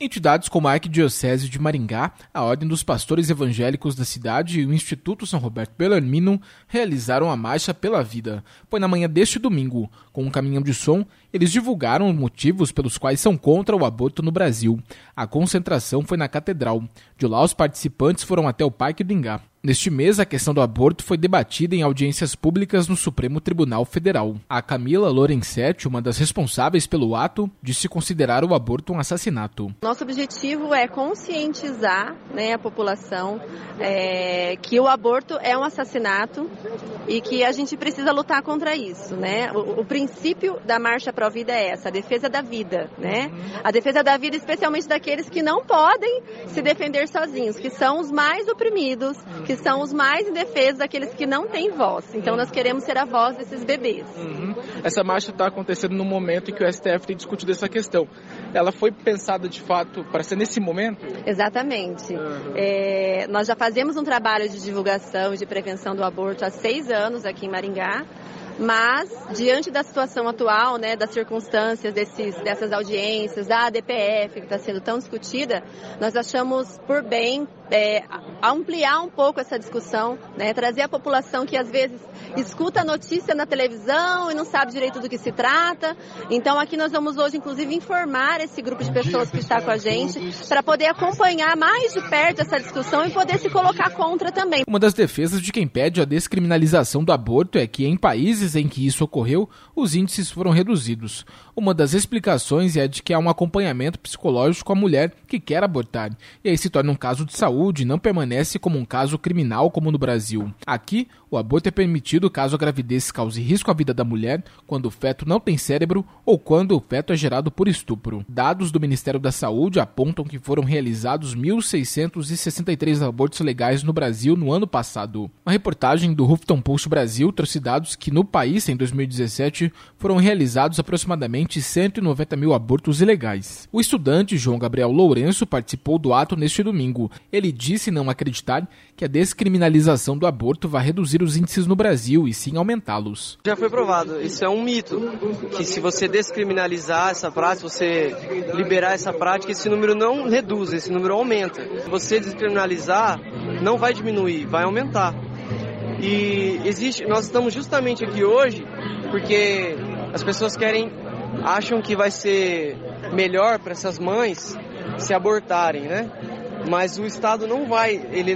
Entidades como a Arquidiocese de Maringá, a Ordem dos Pastores Evangélicos da cidade e o Instituto São Roberto Bellarmino realizaram a Marcha pela Vida. Foi na manhã deste domingo. Com um caminhão de som, eles divulgaram os motivos pelos quais são contra o aborto no Brasil. A concentração foi na Catedral. De lá, os participantes foram até o Parque do Ingá. Neste mês, a questão do aborto foi debatida em audiências públicas no Supremo Tribunal Federal. A Camila Lorenzetti, uma das responsáveis pelo ato, disse considerar o aborto um assassinato. Nosso objetivo é conscientizar, a população que o aborto é um assassinato e que a gente precisa lutar contra isso. O princípio da Marcha Pró Vida é essa, a defesa da vida. A defesa da vida especialmente daqueles que não podem se defender sozinhos, que são os mais oprimidos, que são os mais indefesos, aqueles que não têm voz. Então nós queremos ser a voz desses bebês. Essa marcha está acontecendo no momento em que o STF tem discutido essa questão. Ela foi pensada de fato para ser nesse momento? Exatamente. Nós já fazemos um trabalho de divulgação e de prevenção do aborto há 6 anos aqui em Maringá. Mas, diante da situação atual, das circunstâncias dessas audiências, da ADPF, que está sendo tão discutida, nós achamos por bem ampliar um pouco essa discussão, trazer a população que às vezes escuta a notícia na televisão e não sabe direito do que se trata. Então aqui nós vamos hoje, inclusive, informar esse grupo de pessoas que está com a gente para poder acompanhar mais de perto essa discussão e poder se colocar contra também. Uma das defesas de quem pede a descriminalização do aborto é que em países em que isso ocorreu, os índices foram reduzidos. Uma das explicações é de que há um acompanhamento psicológico à mulher que quer abortar, e aí se torna um caso de saúde e não permanece como um caso criminal como no Brasil. Aqui, o aborto é permitido caso a gravidez cause risco à vida da mulher, quando o feto não tem cérebro ou quando o feto é gerado por estupro. Dados do Ministério da Saúde apontam que foram realizados 1.663 abortos legais no Brasil no ano passado. Uma reportagem do Huffington Post Brasil trouxe dados que no país, em 2017, foram realizados aproximadamente 190 mil abortos ilegais. O estudante João Gabriel Lourenço participou do ato neste domingo. Ele disse não acreditar que a descriminalização do aborto vai reduzir os índices no Brasil e sim aumentá-los. Já foi provado, isso é um mito, que se você descriminalizar essa prática, se você liberar essa prática, esse número não reduz, esse número aumenta. Se você descriminalizar, não vai diminuir, vai aumentar. E nós estamos justamente aqui hoje porque as pessoas acham que vai ser melhor para essas mães se abortarem, Mas o Estado não vai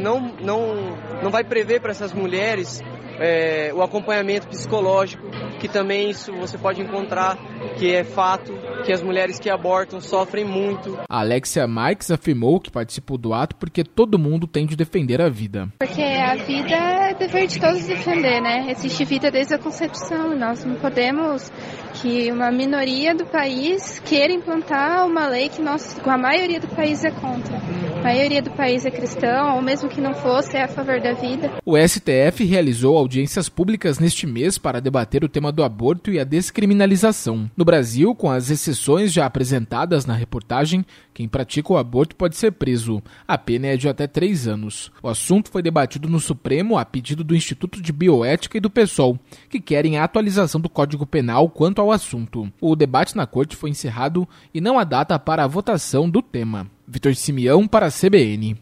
prever para essas mulheres o acompanhamento psicológico, que também isso você pode encontrar, que é fato, que as mulheres que abortam sofrem muito. A Alexia Marques afirmou que participou do ato porque todo mundo tem de defender a vida. Porque a vida é dever de todos defender, Existe vida desde a concepção e nós não podemos que uma minoria do país queira implantar uma lei que a maioria do país é contra. A maioria do país é cristão, ou mesmo que não fosse, é a favor da vida. O STF realizou audiências públicas neste mês para debater o tema do aborto e a descriminalização. No Brasil, com as exceções já apresentadas na reportagem, quem pratica o aborto pode ser preso. A pena é de até 3 anos. O assunto foi debatido no Supremo a pedido do Instituto de Bioética e do PSOL, que querem a atualização do Código Penal quanto ao assunto. O debate na corte foi encerrado e não há data para a votação do tema. Vitor Simeão para a CBN.